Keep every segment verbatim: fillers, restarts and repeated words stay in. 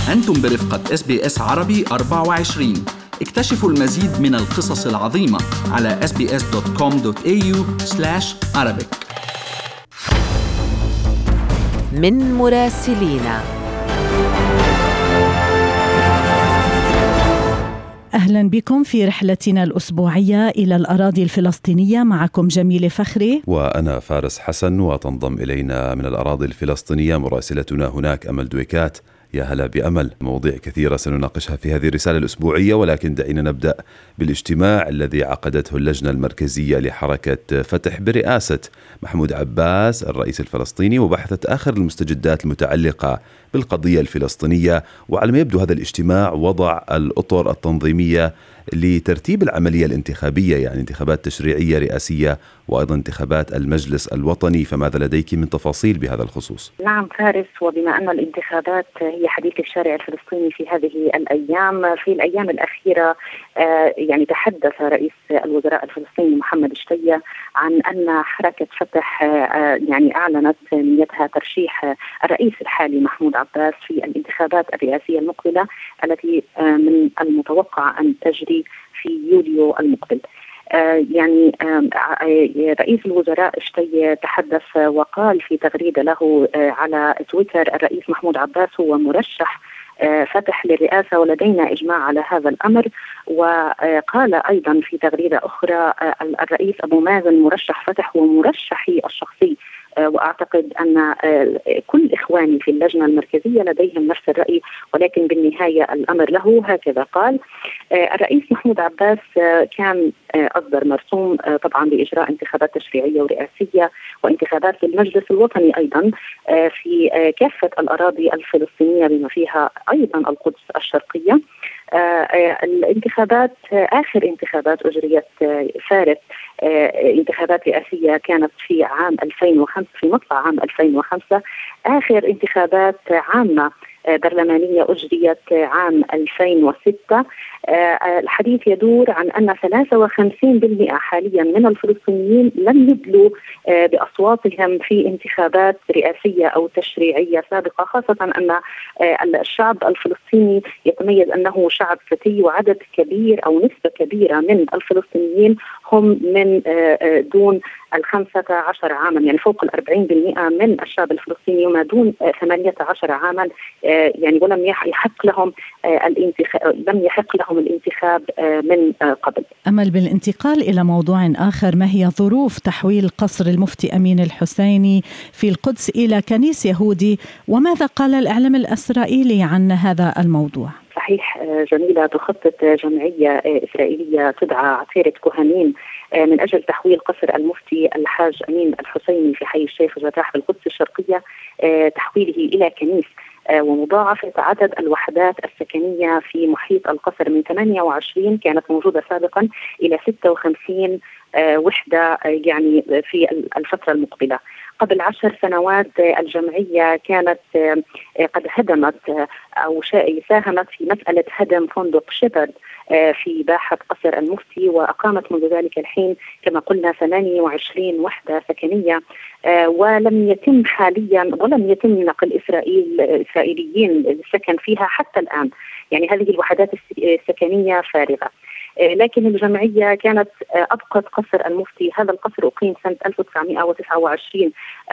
أنتم برفقة إس بي إس عربي أربعة وعشرين. اكتشفوا المزيد من القصص العظيمة على إس بي إس دوت كوم دوت إيه يو سلاش عربيك. من مراسلينا. أهلا بكم في رحلتنا الأسبوعية إلى الأراضي الفلسطينية. معكم جميلة فخري وأنا فارس حسن، وتنضم إلينا من الأراضي الفلسطينية مراسلتنا هناك أمل دويكات. يا هلا بأمل. مواضيع كثيرة سنناقشها في هذه الرسالة الأسبوعية، ولكن دعينا نبدأ بالاجتماع الذي عقدته اللجنة المركزية لحركة فتح برئاسة محمود عباس الرئيس الفلسطيني، وبحثت آخر المستجدات المتعلقة بالقضية الفلسطينية. وعلى ما يبدو هذا الاجتماع وضع الأطر التنظيمية لترتيب العملية الانتخابية، يعني انتخابات تشريعية رئاسية وأيضا انتخابات المجلس الوطني. فماذا لديك من تفاصيل بهذا الخصوص؟ نعم فارس، وبما أن الانتخابات هي حديث الشارع الفلسطيني في هذه الأيام، في الأيام الأخيرة يعني تحدث رئيس الوزراء الفلسطيني محمد شتية عن أن حركة فتح يعني أعلنت نيتها ترشيح الرئيس الحالي محمود عباس في الانتخابات الرئاسية المقبلة التي من المتوقع أن تجري في يوليو المقبل. آه يعني آه رئيس الوزراء شتية تحدث وقال في تغريدة له آه على تويتر: الرئيس محمود عباس هو مرشح آه فتح للرئاسة ولدينا إجماع على هذا الأمر. وقال أيضا في تغريدة أخرى: آه الرئيس أبو مازن مرشح فتح ومرشحي الشخصي، وأعتقد أن كل إخواني في اللجنة المركزية لديهم نفس الرأي، ولكن بالنهاية الأمر له. هكذا قال. الرئيس محمود عباس كان أصدر مرسوم طبعا بإجراء انتخابات تشريعية ورئاسية وانتخابات للمجلس الوطني أيضا في كافة الأراضي الفلسطينية بما فيها أيضا القدس الشرقية. الانتخابات آخر انتخابات أجريت فارس انتخابات رئاسية كانت في عام ألفين وخمسة، في مطلع عام ألفين وخمسة. آخر انتخابات عامة برلمانية أجريت عام ألفين وستة. الحديث يدور عن أن ثلاثة وخمسين بالمئة حاليا من الفلسطينيين لم يدلوا بأصواتهم في انتخابات رئاسية أو تشريعية سابقة، خاصة أن الشعب الفلسطيني يتميز أنه شعب فتي، وعدد كبير أو نسبة كبيرة من الفلسطينيين هم من دون الخمسة عشر عاما، يعني فوق الأربعين بالمئة من الشعب الفلسطيني وما دون ثمانية عشر عاما، يعني ولم يحق لهم الانتخاب لم يحق لهم الانتخاب من قبل. أمل، بالانتقال إلى موضوع آخر، ما هي ظروف تحويل قصر المفتي أمين الحسيني في القدس إلى كنيس يهودي، وماذا قال الإعلام الإسرائيلي عن هذا الموضوع؟ صحيح جميلة، تخطط جمعية إسرائيلية تدعى عتيرة كهنين من أجل تحويل قصر المفتي الحاج أمين الحسيني في حي الشيخ جراح بالقدس الشرقية، تحويله إلى كنيس، ومضاعفة عدد الوحدات السكنية في محيط القصر من ثمانية وعشرين كانت موجودة سابقا إلى ستة وخمسين وحدة يعني في الفترة المقبلة. قبل عشر سنوات الجمعية كانت قد هدمت أو ساهمت في مسألة هدم فندق شيبرد في باحة قصر المفتي، وأقامت منذ ذلك الحين كما قلنا ثمانية وعشرين وحدة سكنية، ولم يتم حاليا ولم يتم نقل إسرائيل إسرائيليين للسكن فيها حتى الآن، يعني هذه الوحدات السكنية فارغة. لكن الجمعية كانت أبقت قصر المفتي، هذا القصر أقيم سنة ألف وتسعمائة وتسعة وعشرين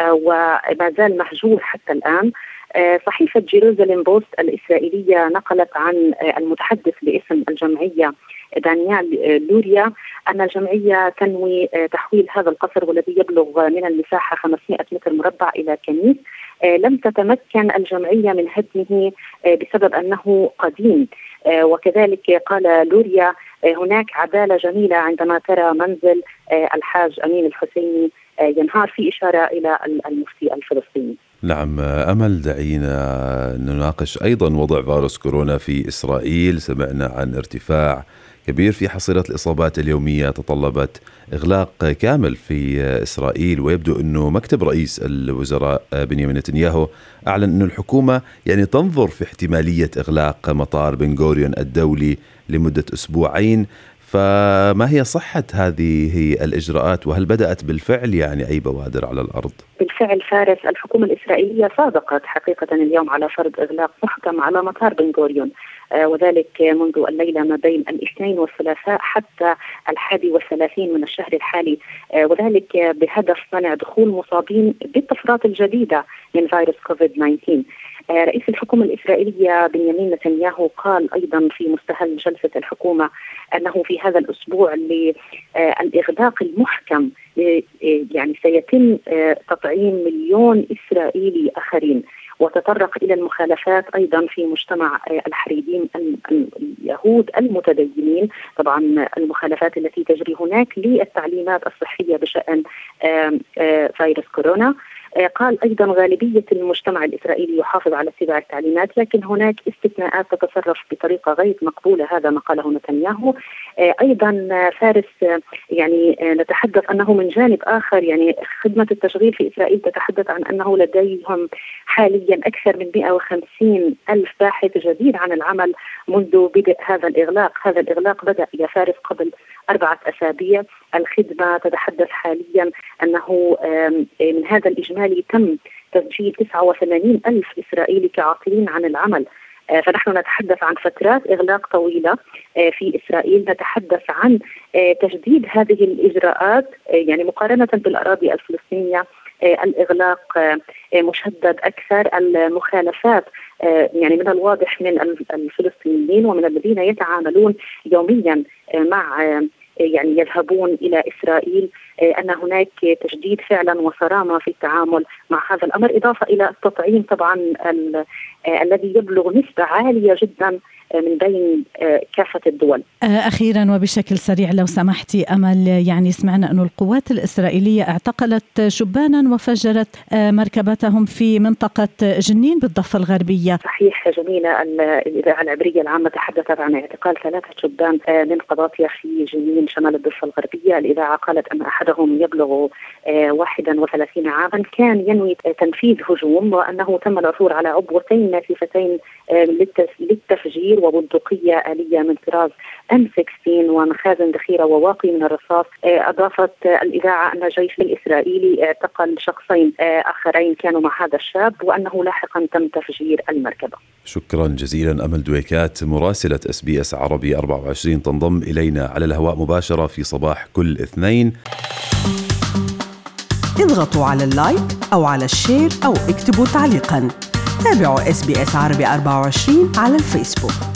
وما زال مهجور حتى الآن. صحيفة جيروزاليم بوست الإسرائيلية نقلت عن المتحدث باسم الجمعية دانيال لوريا أن الجمعية تنوي تحويل هذا القصر والذي يبلغ من المساحة خمسمائة متر مربع إلى كنيس. لم تتمكن الجمعية من هدمه بسبب أنه قديم، وكذلك قال لوريا هناك عدالة جميلة عندما ترى منزل الحاج أمين الحسيني ينهار، في إشارة إلى المفتي الفلسطيني. نعم أمل، دعينا نناقش أيضا وضع فيروس كورونا في إسرائيل. سمعنا عن ارتفاع كبير في حصيلة الإصابات اليومية تطلبت إغلاق كامل في إسرائيل، ويبدو أنه مكتب رئيس الوزراء بنيامين نتنياهو أعلن أن الحكومة يعني تنظر في احتمالية إغلاق مطار بن غوريون الدولي لمدة أسبوعين. فما هي صحة هذه الإجراءات، وهل بدأت بالفعل يعني أي بوادر على الأرض؟ بالفعل فارس، الحكومة الإسرائيلية صادقت حقيقة اليوم على فرض إغلاق محكم على مطار بن غوريون، آه وذلك منذ الليلة ما بين الاثنين والثلاثاء حتى الحادي والثلاثين من الشهر الحالي، آه وذلك بهدف منع دخول مصابين بالطفرات الجديدة من فيروس كوفيد تسعة عشر. آه رئيس الحكومة الإسرائيلية بنيامين نتنياهو قال أيضا في مستهل جلسة الحكومة أنه في هذا الأسبوع للإغلاق المحكم يعني سيتم تطعيم مليون إسرائيلي آخرين، وتطرق إلى المخالفات أيضا في مجتمع الحريديم اليهود المتدينين، طبعا المخالفات التي تجري هناك للتعليمات الصحية بشأن فيروس كورونا. قال أيضا غالبية المجتمع الإسرائيلي يحافظ على اتباع التعليمات، لكن هناك استثناءات تتصرف بطريقة غير مقبولة، هذا ما قاله نتنياهو. أيضا فارس يعني نتحدث أنه من جانب آخر يعني خدمة التشغيل في إسرائيل تتحدث عن أنه لديهم حاليا أكثر من مئة وخمسين ألف باحث جديد عن العمل منذ بدء هذا الإغلاق. هذا الإغلاق بدأ يا فارس قبل أربعة أسابيع. الخدمة تتحدث حاليا أنه من هذا الإجمالي تم تسجيل تسعة وثمانين ألف إسرائيلي كعاطلين عن العمل. فنحن نتحدث عن فترات إغلاق طويلة في إسرائيل، نتحدث عن تجديد هذه الإجراءات يعني مقارنة بالأراضي الفلسطينية. الإغلاق مشدد أكثر، المخالفات يعني من الواضح من الفلسطينيين ومن الذين يتعاملون يوميا مع يعني يذهبون إلى إسرائيل أن هناك تجديد فعلا وصرامة في التعامل مع هذا الأمر، إضافة إلى التطعيم طبعا الذي يبلغ نسبة عالية جدا من بين كافة الدول. أخيرا وبشكل سريع لو سمحتي أمل، يعني سمعنا أن القوات الإسرائيلية اعتقلت شبانا وفجرت مركبتهم في منطقة جنين بالضفة الغربية. صحيح جميلة، الإذاعة العبرية العامة تحدثت عن اعتقال ثلاثة شبان من قضاطية في جنين شمال الضفة الغربية. الإذاعة قالت أن أحدهم يبلغ واحد وثلاثين عاما، كان ينوي تنفيذ هجوم، وأنه تم العثور على عبوتين ناسفتين للتفجير وبندقية آلية من طراز إم ستة عشر ومخازن ذخيرة وواقي من الرصاص. أضافت الإذاعة أن الجيش الإسرائيلي اعتقل شخصين آخرين كانوا مع هذا الشاب، وأنه لاحقا تم تفجير المركبة. شكرا جزيلا أمل دويكات مراسلة إس بي إس عربي أربعة وعشرين تنضم إلينا على الهواء مباشرة في صباح كل اثنين. اضغطوا على اللايك أو على الشير أو اكتبوا تعليقا. تابعوا إس بي إس عربي أربعة وعشرين على الفيسبوك.